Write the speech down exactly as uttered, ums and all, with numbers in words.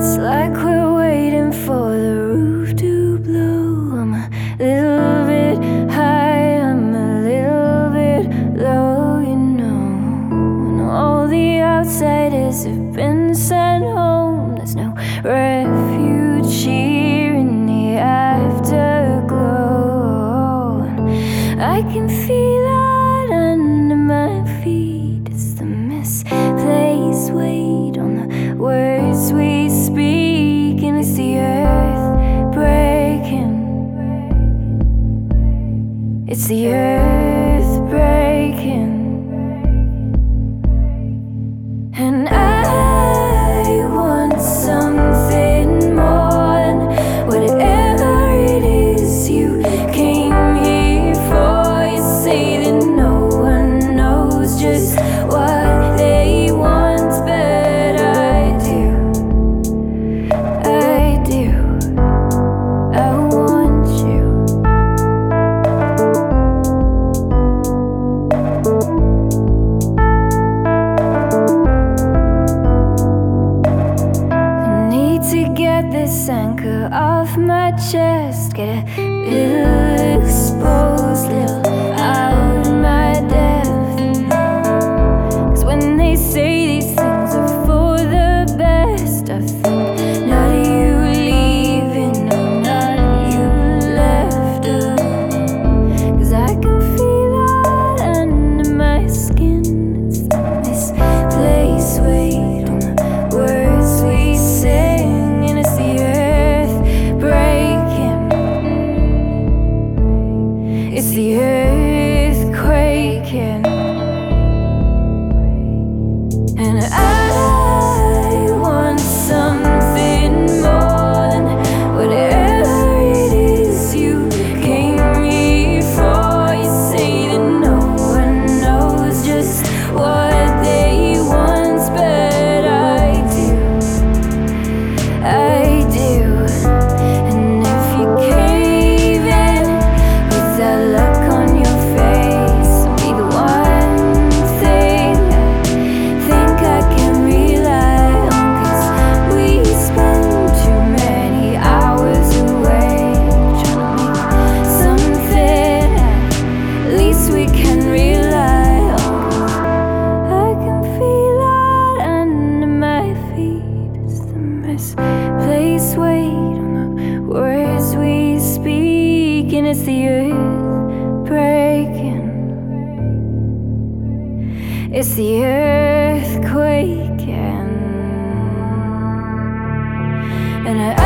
It's like we're waiting for the roof to blow. I'm a little bit high, I'm a little bit low, you know. And all the outsiders have been sent home. There's no refuge here in the afterglow. And I can feel it under my feet. It's the misplaced weight on the words we speak, and it's the earth breaking. It's the earth breaking. And I want something more than whatever it is you came here for. You say that no one knows just what they want, but I do. I do. I want you. I need to get this anchor off my chest, get a little exposed, little out of my depth. 'Cause when they say these things are for the best, I think not you leaving, no, not you left alone. 'Cause I can feel it under my skin. It's the misplaced weight on the words we sing, and it's the earth breaking. It's the earth quaking. And I want something more than whatever it is you came here for. You say that no one knows just what they want, but I do. I do. And if you cave in with that look on your face, I'll be the one thing I think I can rely on. 'Cause we spend too many hours away trying to make something at least we can rely on. 'Cause I can feel it under my feet. It's the misplaced weight on the words we speak, and it's the earth breaking. It's the earth quaking. And I